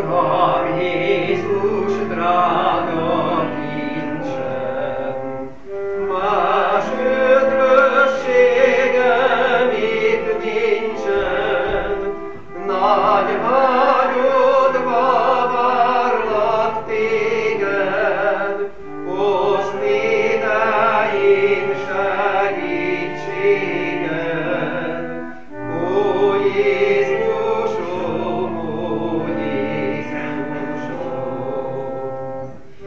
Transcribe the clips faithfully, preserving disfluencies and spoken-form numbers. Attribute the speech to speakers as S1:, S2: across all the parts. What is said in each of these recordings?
S1: Uram Jézus drága kincsem, más üdvösségem itt nincsen, nagy vágyodva várlak téged, oszd idején segítséged. Ó Jézusom, ó Jézusom,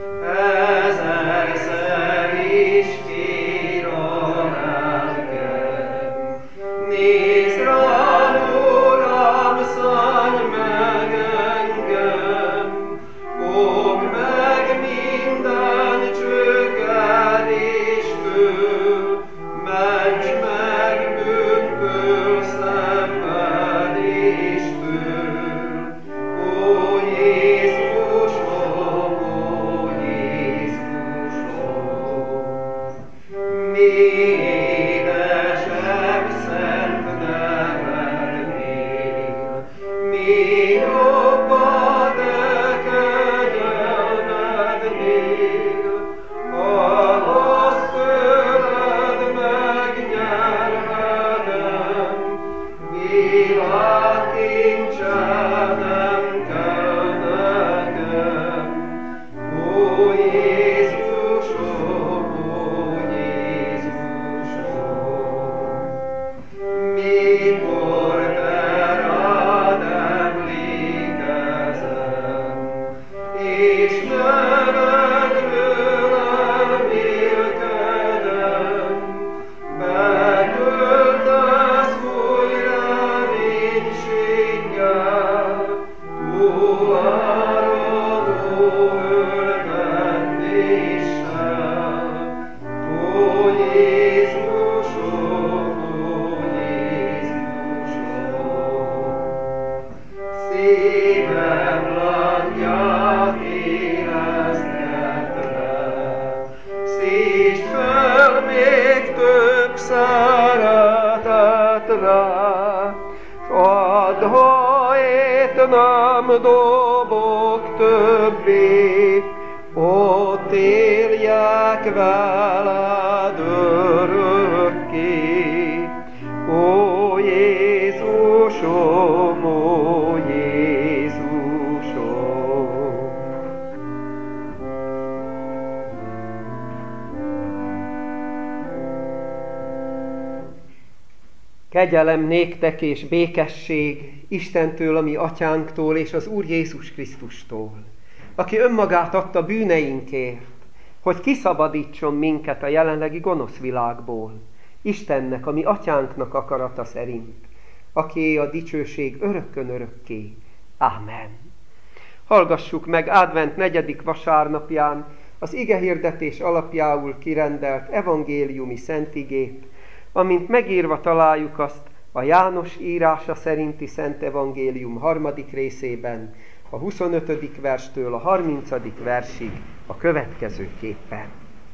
S1: ezerszer is kér a lelkem, nézd rám, Uram, szállj meg engem, fogd meg minden csökkedéstől, ments meg bűnből, szenvedéstől. Ó Jézusom, ó Jézusom, mi édesebb szent nevednél, mi jobb a te kegyelmednél, ahhoz tőled megnyerhetem, világkincsedem kell nekem. Ó Jézusom, ó Jézusom, mikor te rád emlékezem, és nevedről elmélkedem, betöltesz új reménységgel, túláradó örventéssel. Ó Jézusom, ó Jézusom, szívem látját érezgetve, szítsd fel még több szeretetre, s add, ha itt nem dobok többé, ott éljek veled örökké. Ó Jézusom, ó Jézusom. Kegyelem néktek és békesség Istentől, a mi atyánktól, és az Úr Jézus Krisztustól, aki önmagát adta bűneinkért, hogy kiszabadítson minket a jelenlegi gonosz világból, Istennek, a mi atyánknak akarata szerint, akié a dicsőség örökkön örökké. Ámen. Hallgassuk meg advent negyedik vasárnapján az igehirdetés alapjául kirendelt evangéliumi szentigét, amint megírva találjuk azt a János írása szerinti Szent Evangélium harmadik részében, a huszonötödik verstől a harmincadik versig a következőképpen.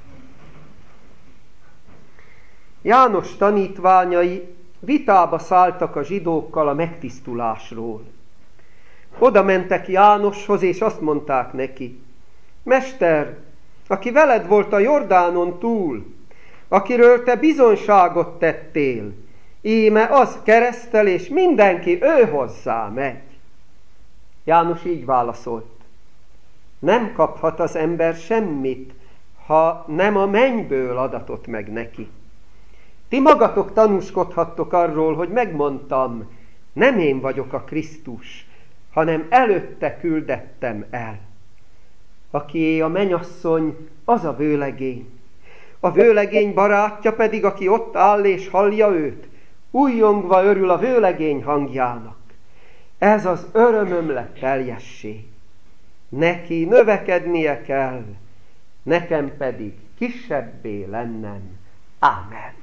S1: János tanítványai vitába szálltak a zsidókkal a megtisztulásról. Oda mentek Jánoshoz, és azt mondták neki: Mester, aki veled volt a Jordánon túl, akiről te bizonyságot tettél, íme az keresztel, és mindenki ő hozzá megy. János így válaszolt: Nem kaphat az ember semmit, ha nem a mennyből adatott meg neki. Ti magatok tanúskodhattok arról, hogy megmondtam, nem én vagyok a Krisztus, hanem előtte küldettem el. Akié a mennyasszony, az a vőlegény. A vőlegény barátja pedig, aki ott áll és hallja őt, újjongva örül a vőlegény hangjának. Ez az örömöm lett teljessé. Neki növekednie kell, nekem pedig kisebbé lennem. Ámen.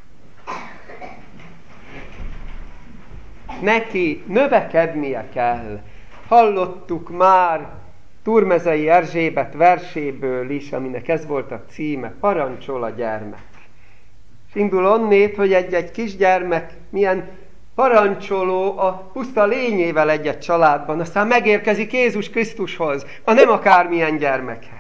S1: Neki növekednie kell. Hallottuk már Turmezei Erzsébet verséből is, aminek ez volt a címe, parancsol a gyermek. És indul onnét, hogy egy-egy kisgyermek milyen parancsoló a puszta lényével egy-egy családban, aztán megérkezik Jézus Krisztushoz, a nem akármilyen gyermekhez,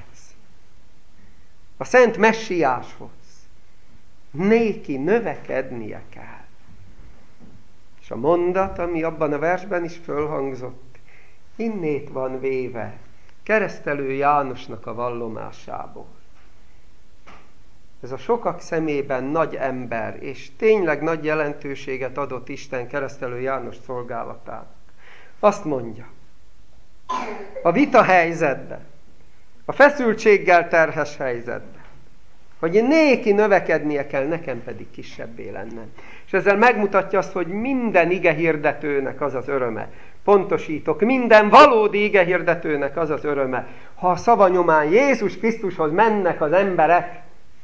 S1: a Szent Messiáshoz. Néki növekednie kell. És a mondat, ami abban a versben is fölhangzott, innét van véve Keresztelő Jánosnak a vallomásából. Ez a sokak szemében nagy ember, és tényleg nagy jelentőséget adott Isten Keresztelő János szolgálatának. Azt mondja, a vita helyzetben, a feszültséggel terhes helyzetben, hogy néki növekednie kell, nekem pedig kisebbé lennem. És ezzel megmutatja azt, hogy minden igehirdetőnek az az öröme. Pontosítok, minden valódi igehirdetőnek az az öröme, ha a szava nyomán Jézus Krisztushoz mennek az emberek.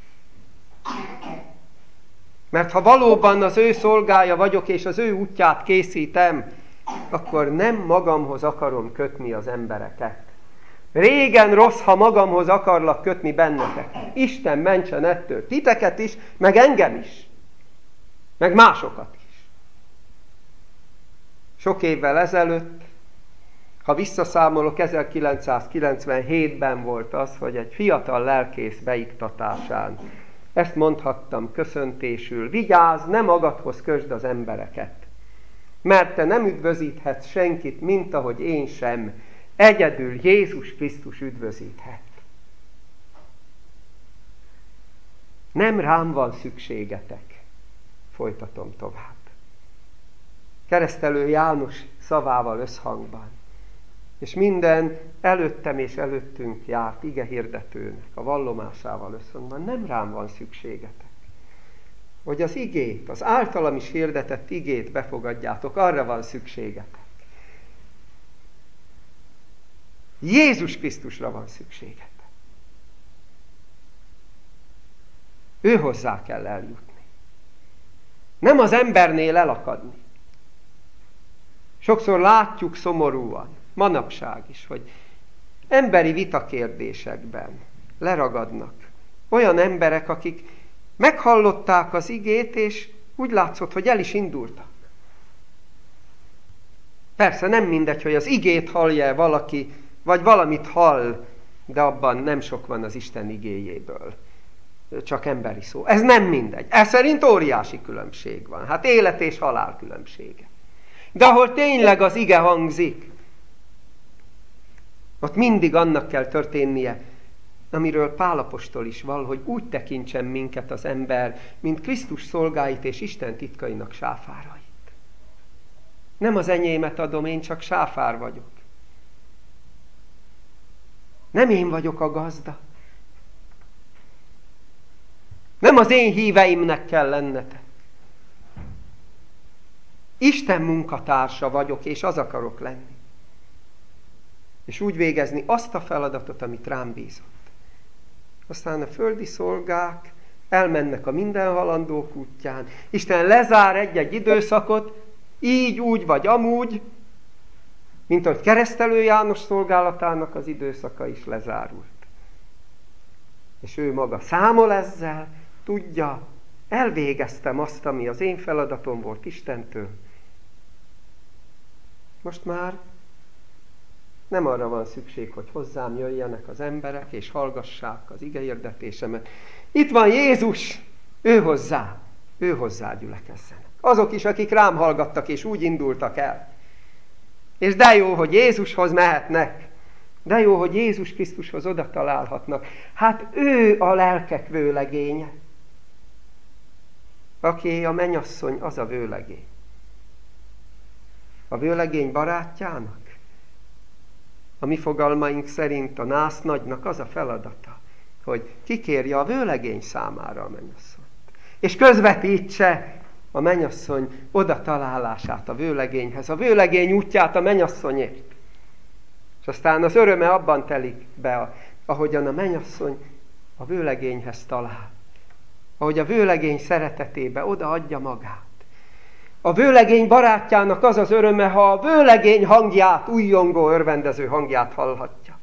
S1: Mert ha valóban az ő szolgája vagyok, és az ő útját készítem, akkor nem magamhoz akarom kötni az embereket. Régen rossz, ha magamhoz akarlak kötni benneteket. Isten mentsen ettől titeket is, meg engem is. Meg másokat is. Sok évvel ezelőtt, ha visszaszámolok, ezerkilencszázkilencvenhétben volt az, hogy egy fiatal lelkész beiktatásán ezt mondhattam köszöntésül: vigyázz, ne magadhoz kösd az embereket, mert te nem üdvözíthetsz senkit, mint ahogy én sem. Egyedül Jézus Krisztus üdvözíthet. Nem rám van szükségetek. Folytatom tovább. Keresztelő János szavával összhangban. És minden előttem és előttünk járt igehirdetőnek a vallomásával összhangban. Nem rám van szükségetek. Hogy az igét, az általam is hirdetett igét befogadjátok, arra van szükségetek. Jézus Krisztusra van szükségetek. Ő hozzá kell eljutni. Nem az embernél elakadni. Sokszor látjuk szomorúan, manapság is, hogy emberi vitakérdésekben leragadnak olyan emberek, akik meghallották az igét, és úgy látszott, hogy el is indultak. Persze nem mindegy, hogy az igét hallja valaki, vagy valamit hall, de abban nem sok van az Isten igéjéből. Csak emberi szó. Ez nem mindegy. Ez szerint óriási különbség van. Hát élet és halál különbsége. De ahol tényleg az ige hangzik, ott mindig annak kell történnie, amiről Pál apostol is val, hogy úgy tekintsen minket az ember, mint Krisztus szolgáit és Isten titkainak sáfárait. Nem az enyémet adom, én csak sáfár vagyok. Nem én vagyok a gazda. Nem az én híveimnek kell lennetek. Isten munkatársa vagyok, és az akarok lenni. És úgy végezni azt a feladatot, amit rám bízott. Aztán a földi szolgák elmennek a mindenhalandók útján. Isten lezár egy-egy időszakot, így, úgy vagy amúgy, mint ahogy Keresztelő János szolgálatának az időszaka is lezárult. És ő maga számol ezzel, tudja, elvégeztem azt, ami az én feladatom volt Istentől. Most már nem arra van szükség, hogy hozzám jöjjenek az emberek, és hallgassák az igehirdetésemet. Itt van Jézus, ő hozzá, ő hozzá gyülekezzenek. Azok is, akik rám hallgattak, és úgy indultak el. És de jó, hogy Jézushoz mehetnek. De jó, hogy Jézus Krisztushoz oda találhatnak. Hát ő a lelkek vőlegénye. Aki a mennyasszony, az a vőlegény. A vőlegény barátjának, a mi fogalmaink szerint a násznagynak az a feladata, hogy kikérje a vőlegény számára a mennyasszonyt. És közvetítse a mennyasszony oda találását a vőlegényhez, a vőlegény útját a mennyasszonyért. És aztán az öröme abban telik be, ahogyan a mennyasszony a vőlegényhez talál. Ahogy a vőlegény szeretetébe odaadja magát. A vőlegény barátjának az az öröme, ha a vőlegény hangját, újjongó, örvendező hangját hallhatja.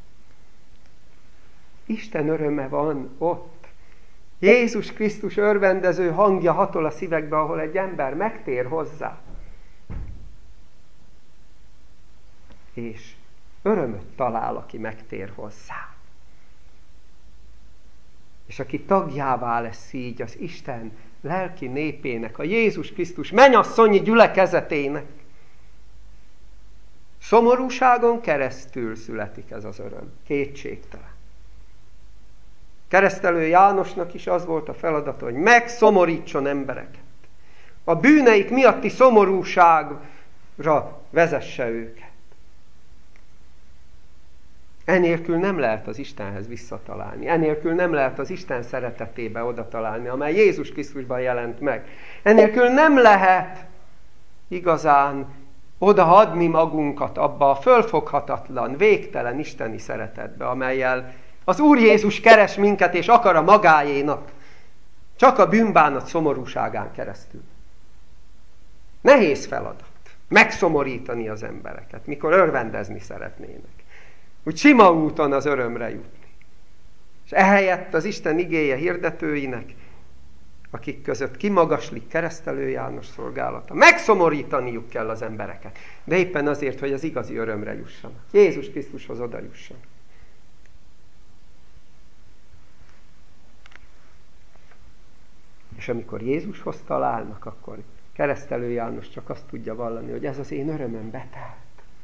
S1: Isten öröme van ott. Jézus Krisztus örvendező hangja hatol a szívekbe, ahol egy ember megtér hozzá. és örömöt talál, aki megtér hozzá. És aki tagjává lesz így az Isten lelki népének, a Jézus Krisztus mennyasszonyi gyülekezetének, szomorúságon keresztül születik ez az öröm. Kétségtelen. Keresztelő Jánosnak is az volt a feladata, hogy megszomorítson embereket. A bűneik miatti szomorúságra vezesse őket. Enélkül nem lehet az Istenhez visszatalálni. Enélkül nem lehet az Isten szeretetébe oda találni, amely Jézus Krisztusban jelent meg. Enélkül nem lehet igazán odaadni magunkat abba a fölfoghatatlan, végtelen isteni szeretetbe, amellyel az Úr Jézus keres minket, és akar a magáénak, csak a bűnbánat szomorúságán keresztül. Nehéz feladat megszomorítani az embereket, mikor örvendezni szeretnének. Úgy sima úton az örömre jutni. És ehelyett az Isten igéje hirdetőinek, akik között kimagaslik Keresztelő János szolgálata, megszomorítaniuk kell az embereket, de éppen azért, hogy az igazi örömre jussanak. Jézus Krisztushoz oda jussanak. És amikor Jézushoz találnak, akkor Keresztelő János csak azt tudja vallani, hogy ez az én örömöm betelt.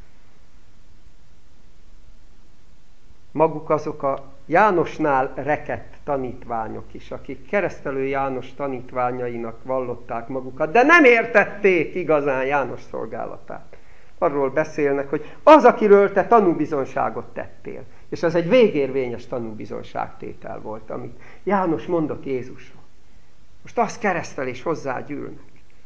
S1: Maguk azok a Jánosnál rekedt tanítványok is, akik Keresztelő János tanítványainak vallották magukat, de nem értették igazán János szolgálatát. Arról beszélnek, hogy az, akiről te tanúbizonságot tettél, és ez egy végérvényes tanúbizonságtétel volt, amit János mondott Jézusról. Most az keresztel és hozzá gyűlnek.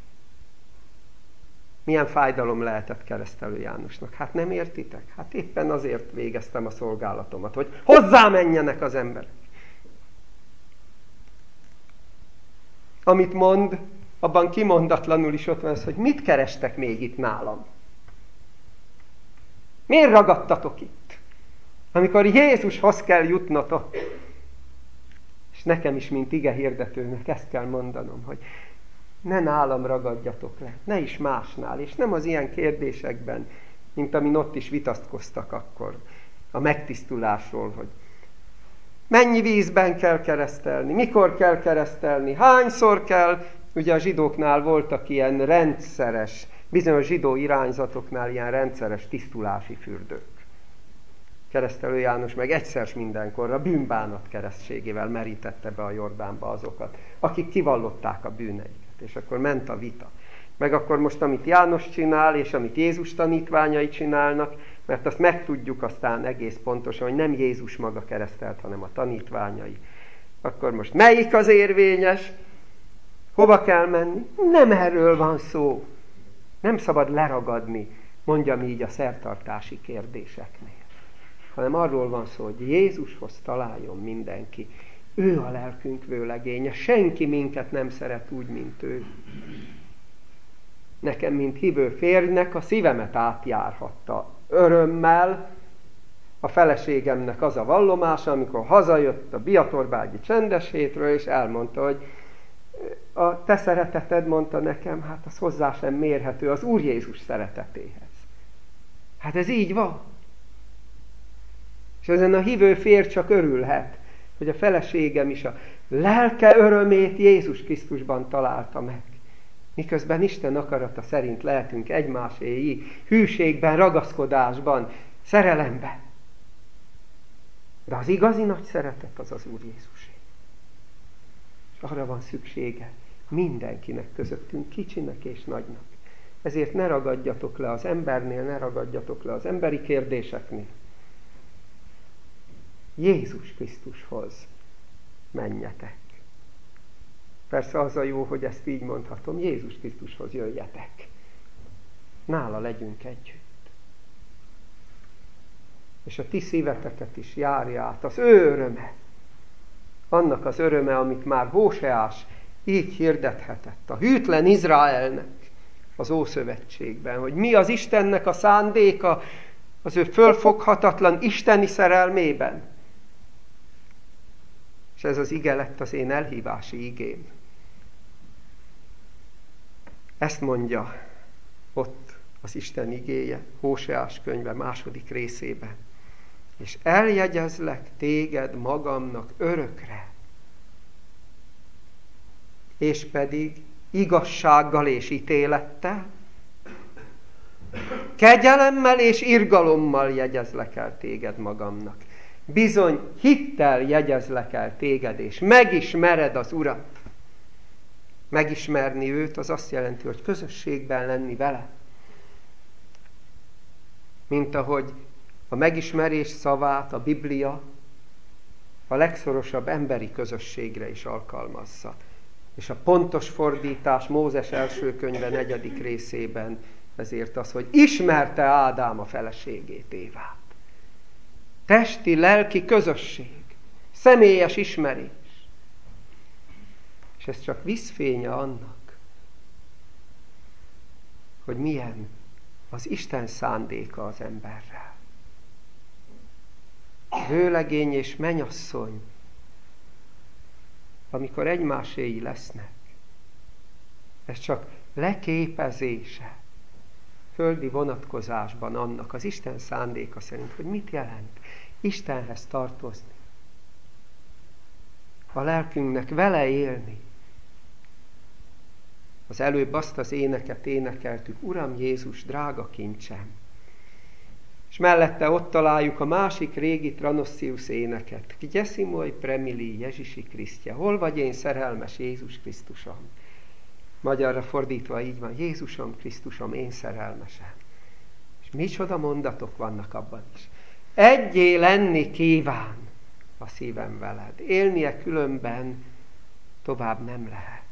S1: Milyen fájdalom lehetett Keresztelő Jánosnak? Hát nem értitek? Hát éppen azért végeztem a szolgálatomat, hogy hozzá menjenek az emberek. Amit mond, abban kimondatlanul is ott van az, hogy mit kerestek még itt nálam? Miért ragadtatok itt? Amikor Jézushoz kell jutnatok. És nekem is, mint ige hirdetőnek ezt kell mondanom, hogy ne nálam ragadjatok le, ne is másnál, és nem az ilyen kérdésekben, mint amin ott is vitatkoztak akkor a megtisztulásról, hogy mennyi vízben kell keresztelni, mikor kell keresztelni, hányszor kell. Ugye a zsidóknál voltak ilyen rendszeres, bizonyos zsidó irányzatoknál ilyen rendszeres tisztulási fürdők. Keresztelő János meg egyszer mindenkorra bűnbánat keresztségével merítette be a Jordánba azokat, akik kivallották a bűneiket. És akkor ment a vita. Meg akkor most, amit János csinál, és amit Jézus tanítványai csinálnak, mert azt megtudjuk aztán egész pontosan, hogy nem Jézus maga keresztelt, hanem a tanítványai. Akkor most melyik az érvényes? Hova kell menni? Nem erről van szó. Nem szabad leragadni, mondjam így, a szertartási kérdéseknél. Hanem arról van szó, hogy Jézushoz találjon mindenki. Ő a lelkünk vőlegénye. Senki minket nem szeret úgy, mint ő. Nekem, mint hívő férjnek, a szívemet átjárhatta örömmel a feleségemnek az a vallomása, amikor hazajött a Biatorbágyi csendes hétről, és elmondta, hogy a te szereteted, mondta nekem, hát az hozzá sem mérhető az Úr Jézus szeretetéhez. Hát ez így van. És ezen a hívő férj csak örülhet, hogy a feleségem is a lelke örömét Jézus Krisztusban találta meg. Miközben Isten akarata szerint lehetünk egymáséi hűségben, ragaszkodásban, szerelemben. De az igazi nagy szeretet az az Úr Jézusé. És arra van szüksége mindenkinek közöttünk, kicsinek és nagynak. Ezért ne ragadjatok le az embernél, ne ragadjatok le az emberi kérdéseknél. Jézus Krisztushoz menjetek. Persze az a jó, hogy ezt így mondhatom, Jézus Krisztushoz jöjjetek. Nála legyünk együtt. És a ti szíveteket is járja át az ő öröme. Annak az öröme, amit már Hóseás így hirdethetett a hűtlen Izraelnek az Ószövetségben, hogy mi az Istennek a szándéka az ő fölfoghatatlan isteni szerelmében. És ez az ige lett az én elhívási igém. Ezt mondja ott az Isten igéje, Hóseás könyve második részében. És eljegyezlek téged magamnak örökre, és pedig igazsággal és ítélettel, kegyelemmel és irgalommal jegyezlek el téged magamnak. Bizony hittel jegyezlek el téged, és megismered az Urat. Megismerni őt az azt jelenti, hogy közösségben lenni vele. Mint ahogy a megismerés szavát a Biblia a legszorosabb emberi közösségre is alkalmazza. És a pontos fordítás Mózes első könyve negyedik részében ezért az, hogy ismerte Ádám a feleségét, Évát. Testi, lelki közösség, személyes ismerés. És ez csak vízfénye annak, hogy milyen az Isten szándéka az emberrel. Vőlegény és mennyasszony, amikor egymáséi lesznek, ez csak leképezése földi vonatkozásban annak az Isten szándéka szerint, hogy mit jelent Istenhez tartozni. A lelkünknek vele élni. Az előbb azt az éneket énekeltük, Uram Jézus, drága kincsem. És mellette ott találjuk a másik régi Tranossius éneket. Gyeszimoj premili Jezsisi Krisztje. Hol vagy én szerelmes Jézus Krisztusom? Magyarra fordítva így van, Jézusom, Krisztusom, én szerelmesem. És micsoda mondatok vannak abban is. Egyé lenni kíván a szívem veled. Élnie különben tovább nem lehet.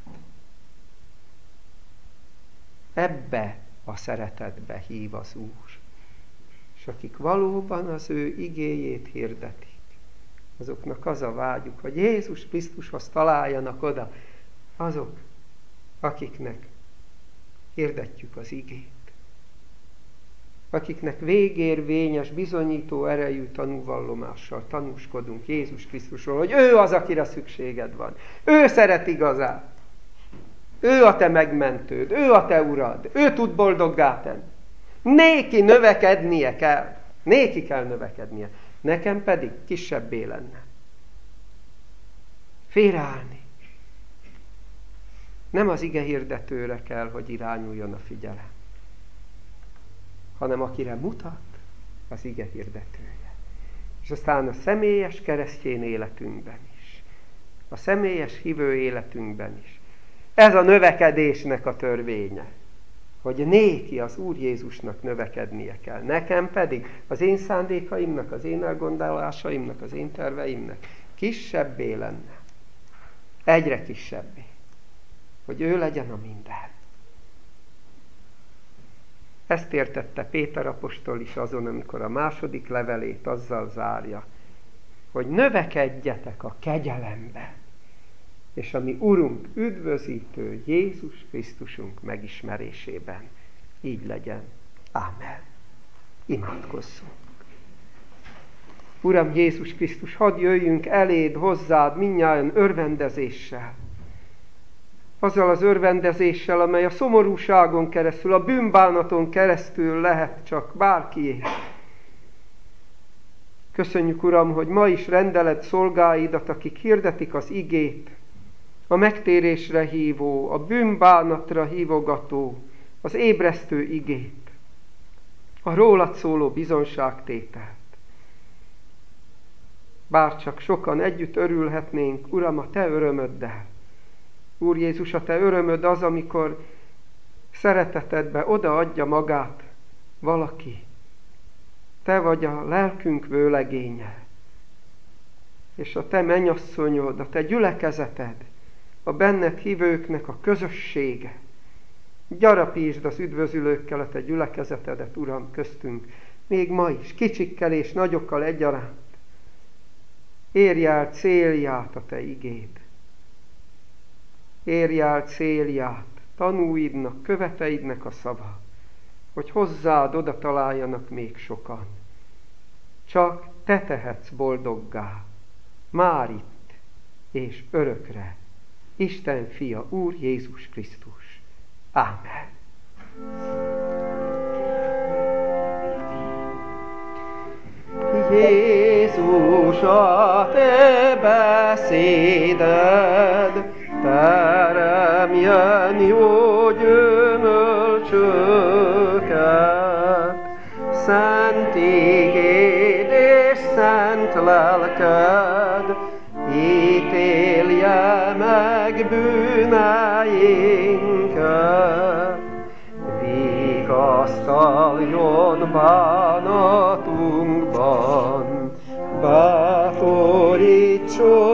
S1: Ebbe a szeretetbe hív az Úr. És akik valóban az ő igéjét hirdetik, azoknak az a vágyuk, hogy Jézus Krisztushoz találjanak oda, azok, akiknek hirdetjük az igét. Akiknek végérvényes, bizonyító erejű tanúvallomással tanúskodunk Jézus Krisztusról, hogy ő az, akire szükséged van. Ő szeret igazán. Ő a te megmentőd, ő a te urad, ő tud boldoggá tenni. Néki növekednie kell. Néki kell növekednie. Nekem pedig kisebbé lenne. Félreállni. Nem az ige hirdetőre kell, hogy irányuljon a figyelem, hanem akire mutat, az ige hirdetője. És aztán a személyes keresztény életünkben is. A személyes hívő életünkben is. Ez a növekedésnek a törvénye. Hogy néki az Úr Jézusnak növekednie kell. Nekem pedig az én szándékaimnak, az én elgondolásaimnak, az én terveimnek kisebbé lenne. Egyre kisebbé. Hogy ő legyen a minden. Ezt értette Péter apostol is azon, amikor a második levelét azzal zárja, hogy növekedjetek a kegyelembe, és a mi Urunk üdvözítő Jézus Krisztusunk megismerésében. Így legyen. Ámen. Imádkozzunk. Uram Jézus Krisztus, hadd jöjjünk eléd, hozzád mindnyájan örvendezéssel. Azzal az örvendezéssel, amely a szomorúságon keresztül, a bűnbánaton keresztül lehet csak bárkié. Köszönjük, Uram, hogy ma is rendeled szolgáidat, akik hirdetik az igét, a megtérésre hívó, a bűnbánatra hívogató, az ébresztő igét, a rólad szóló bizonságtételt. Bárcsak sokan együtt örülhetnénk, Uram, a te örömöddel. Úr Jézus, a te örömöd az, amikor szeretetedbe odaadja magát valaki. Te vagy a lelkünk vőlegénye, és a te mennyasszonyod, a te gyülekezeted, a benned hívőknek a közössége. Gyarapítsd az üdvözülőkkel a te gyülekezetedet, Uram, köztünk, még ma is, kicsikkel és nagyokkal egyaránt. Érj el célját a te igéd. Érj el célját tanúidnak, követeidnek a szava, hogy hozzád oda találjanak még sokan. Csak te tehetsz boldoggá, már itt és örökre. Isten fia, Úr Jézus Krisztus. Ámen. Jézus, a te beszéded teremjen jó gyümölcsöket. Szent igéd és szent lelked ítélje meg bűneinket. Vigasztaljon bánatunkban, bátorítson